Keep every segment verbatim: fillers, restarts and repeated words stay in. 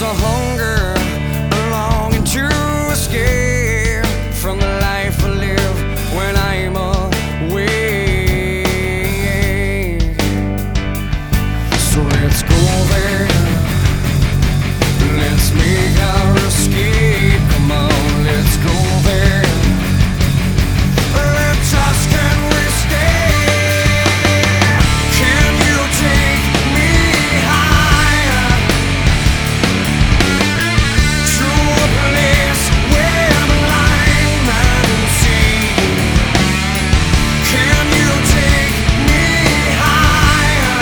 a hunger, a longing to escape from the life I live when I'm away. So let's go there, let's make our escape. Come on, let's go there. Let's ask, can we stay? Can you take me higher to a place where the blind man see? Can you take me higher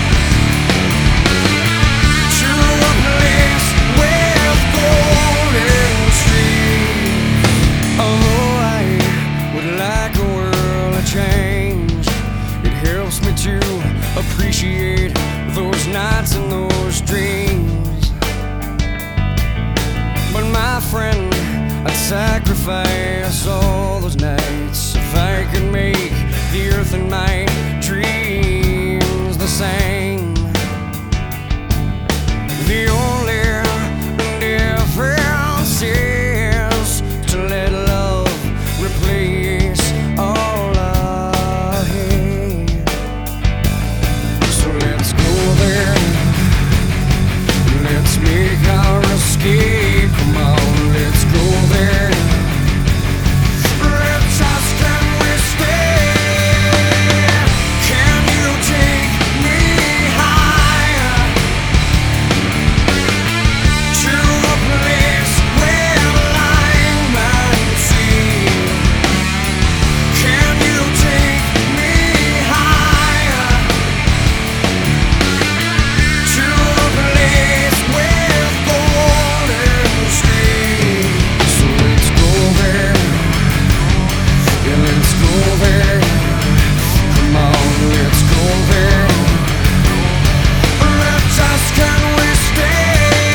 to a place with golden streets? Although I would like a world of change, it helps me to appreciate those nights and those dreams. But my friend, I'd sacrifice all those nights if I could make the earth and my dreams the same. The only difference is to let love replace all I hate. So let's go there, let's make our escape. Come on, let's go there. Let's ask, can we stay? Can you take me higher to a place where the blind man see? Can you take me higher to a place with golden streets? So let's go there, yeah, let's go there. Come on, let's go there. Let's ask, can we stay?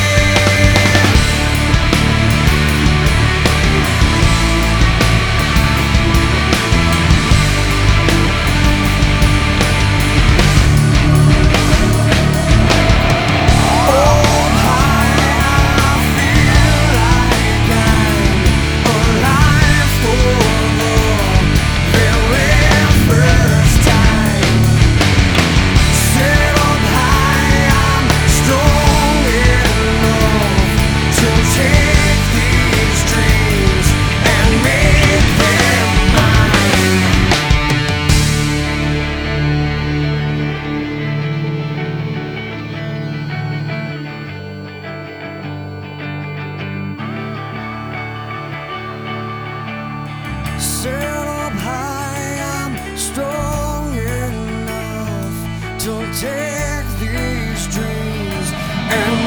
Oh, I feel like I'm alive for the very first time. Set up high, I'm strong enough to take these dreams and make them mine. Set up high, I'm strong enough to take these dreams and